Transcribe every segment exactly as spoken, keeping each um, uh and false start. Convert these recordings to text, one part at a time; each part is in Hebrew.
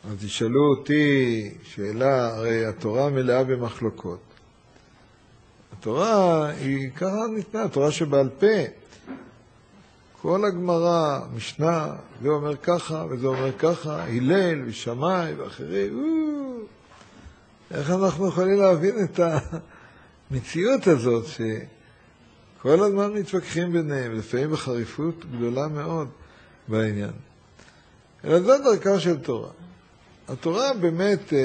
אז ישאלו אותי שאלה, הרי התורה מלאה במחלוקות. התורה היא ככה ניתנה, התורה שבעל פה. כל הגמרא, משנה, זה אומר ככה וזה אומר ככה, הלל ושמאי ואחרים, איך אנחנו יכולים להבין את המציאות הזאת שכל הזמן מתווכחים ביניהם, לפעמים בחריפות גדולה מאוד בעניין. אלא זאת דרכה של תורה. התורה באמת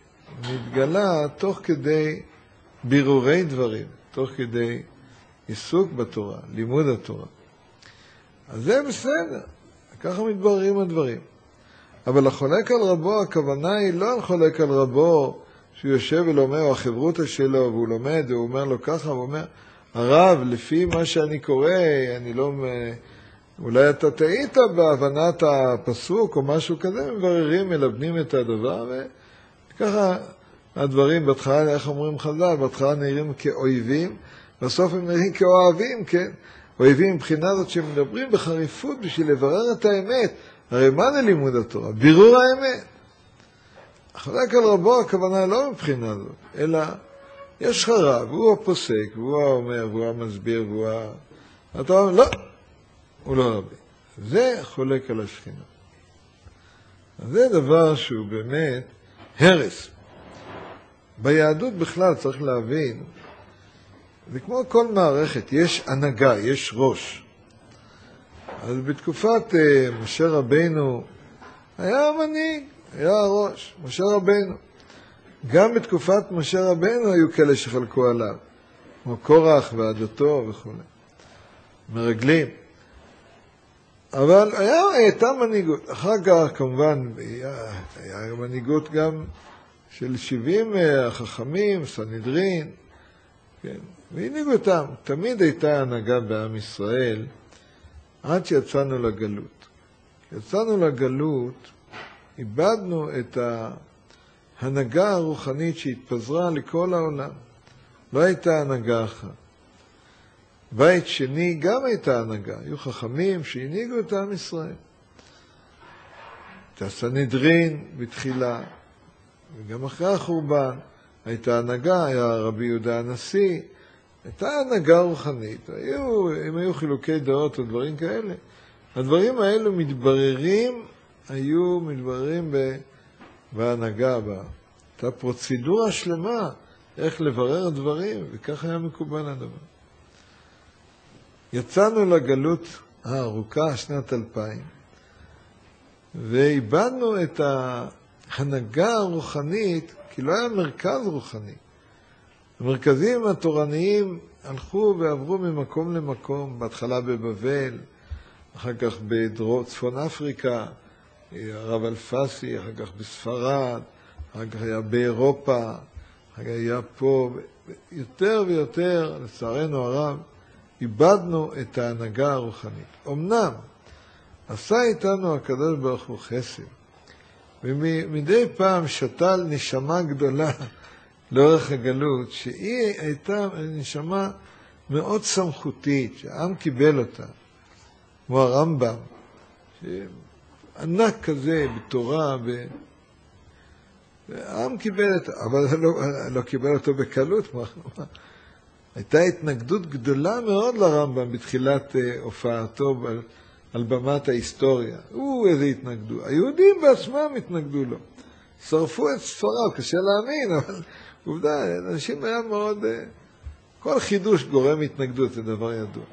מתגלה תוך כדי בירורי דברים, תוך כדי עיסוק בתורה, לימוד התורה. אז זה בסדר, ככה מתבררים הדברים. אבל החולק על רבו, הכוונה היא לא על חולק על רבו, שהוא יושב ולומד, או החברותא שלו, והוא לומד, והוא אומר לו ככה, והוא אומר, הרב, לפי מה שאני קורא, אני לא... אולי אתה טעית בהבנת הפסוק או משהו כזה, מבררים, מלבנים את הדבר, וככה הדברים, בהתחלה, איך אומרים חז"ל, בהתחלה נראים כאויבים, בסוף הם נראים כאוהבים, כן? אויבים מבחינה הזאת שמדברים בחריפות בשביל לברר את האמת. הרי מה זה לימוד התורה? בירור האמת. החלק על רבו הכוונה לא מבחינה הזאת, אלא יש לך רב, הוא הפוסק, והוא האומר, והוא המסביר, והוא ה... אתה אומר, לא, הוא לא רבי. זה חולק על השכינה. זה דבר שהוא באמת הרס. ביהדות בכלל צריך להבין, וכמו כל מערכת, יש הנהגה, יש ראש. אז בתקופת uh, משה רבינו היה מנהיג, היה ראש, משה רבינו. גם בתקופת משה רבינו היו כאלה שחלקו עליו, כמו קורח ועדתו וכו'. מרגלים. אבל היה, הייתה מנהיגות. אחר כך כמובן היה, היה מנהיגות גם של שבעים החכמים, סנהדרין, כן. והנהיגו אותם. תמיד הייתה הנהגה בעם ישראל עד שיצאנו לגלות. כשיצאנו לגלות, איבדנו את ההנהגה הרוחנית שהתפזרה לכל העולם. לא הייתה הנהגה אחת. בית שני גם הייתה הנהגה. היו חכמים שהנהיגו את עם ישראל. את הסנהדרין בתחילה, וגם אחרי החורבן הייתה הנהגה, היה רבי יהודה הנשיא, הייתה הנהגה רוחנית. היו, אם היו חילוקי דעות או דברים כאלה, הדברים האלו מתבררים, היו מתבררים בהנהגה הבאה. הייתה פרוצדורה שלמה איך לברר דברים, וכך היה מקובל הדבר. יצאנו לגלות הארוכה, שנת אלפיים, ואיבדנו את ההנהגה הרוחנית, כי לא היה מרכז רוחני. המרכזים התורניים הלכו ועברו ממקום למקום, בהתחלה בבבל, אחר כך בצפון אפריקה, הרב אלפסי, אחר כך בספרד, אחר כך היה באירופה, אחר כך היה פה, יותר ויותר, לצערנו הרב, איבדנו את ההנהגה הרוחנית. אמנם, עשה איתנו הקדוש ברוך הוא חסד, ומדי פעם שתל נשמה גדולה לאורך הגלות, שהיא הייתה נשמה מאוד סמכותית, שהעם קיבל אותה, כמו הרמב"ם, ענק כזה בתורה, ב... העם קיבל אותה, אבל לא, לא קיבל אותו בקלות. הייתה התנגדות גדולה מאוד לרמב"ם בתחילת הופעתו על, על במת ההיסטוריה. הוא איזה התנגדו. היהודים בעצמם התנגדו לו. שרפו את ספריו, קשה להאמין, אבל עובדה, אנשים היה מאוד... כל חידוש גורם התנגדות, זה דבר ידוע.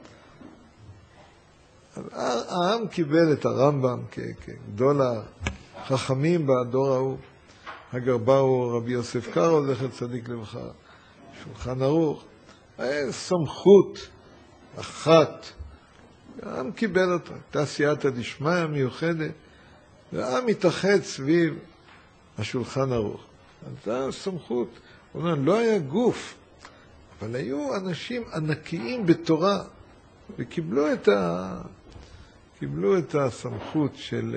העם קיבל את הרמב"ם כגדול החכמים בדור ההוא. אגר באו רבי יוסף קארו, זכר צדיק לברכה, שולחן ערוך. היה סמכות אחת. העם קיבל אותה. הייתה סייעתא דשמיא מיוחדת, והעם התאחד סביב השולחן ערוך. הייתה סמכות. אומנם לא היה גוף, אבל היו אנשים ענקיים בתורה, וקיבלו את ה... קיבלו את הסמכות של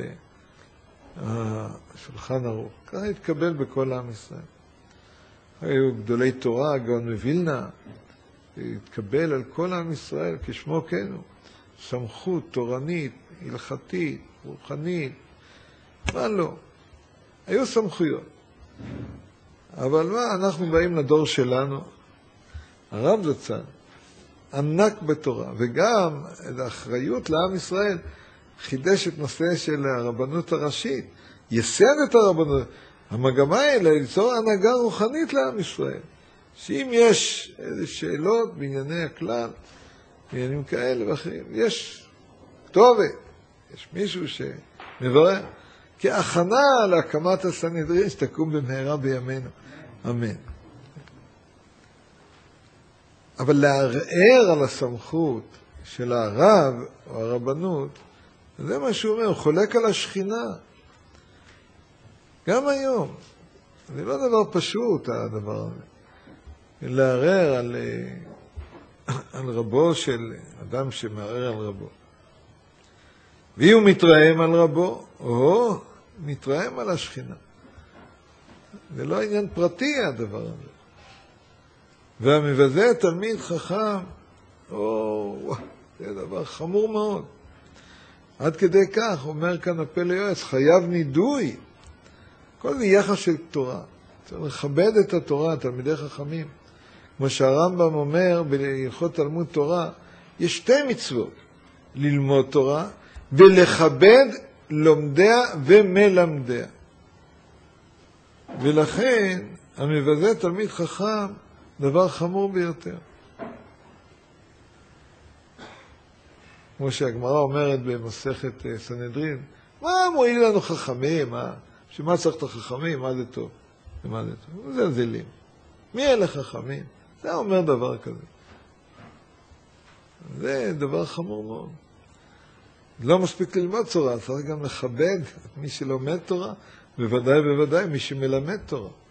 השולחן ערוך. ככה התקבל בכל עם ישראל. היו גדולי תורה, גאון מווילנה, התקבל על כל עם ישראל כשמו כן הוא. סמכות תורנית, הלכתית, רוחנית, מה לא? היו סמכויות. אבל מה, אנחנו באים לדור שלנו, הרב זצ"ל, ענק בתורה, וגם את האחריות לעם ישראל, חידש את נושא של הרבנות הראשית, יסד את הרבנות. המגמה היא ליצור הנהגה רוחנית לעם ישראל, שאם יש איזה שאלות בענייני הכלל, בעניינים כאלה ואחרים, יש כתובת, יש מישהו שמברר, כהכנה להקמת הסנהדרין שתקום במהרה בימינו. אמן. אבל לערער על הסמכות של הרב או הרבנות, זה מה שהוא אומר, הוא חולק על השכינה. גם היום. זה לא דבר פשוט, הדבר הזה. לערער על, על רבו של אדם שמערער על רבו. ואם הוא מתרעם על רבו, או מתרעם על השכינה. זה לא עניין פרטי הדבר הזה. והמבזה תלמיד חכם, או, זה דבר חמור מאוד. עד כדי כך, אומר כאן הפה ליועץ, חייב נידוי. כל זה יחס של תורה. צריך לכבד את התורה, תלמידי חכמים. כמו שהרמב"ם אומר בהלכות תלמוד תורה, יש שתי מצוות, ללמוד תורה ולכבד לומדיה ומלמדיה. ולכן המבזה תלמיד חכם דבר חמור ביותר. כמו שהגמרא אומרת במסכת סנהדרין, מה מועיל לנו חכמים? מה? שמה צריך את החכמים? מה זה טוב? ומה זה טוב? זה זלים. מי אלה חכמים? זה אומר דבר כזה. זה דבר חמור מאוד. לא מספיק ללמוד תורה, צריך גם לכבד מי שלומד תורה, בוודאי בוודאי מי שמלמד תורה.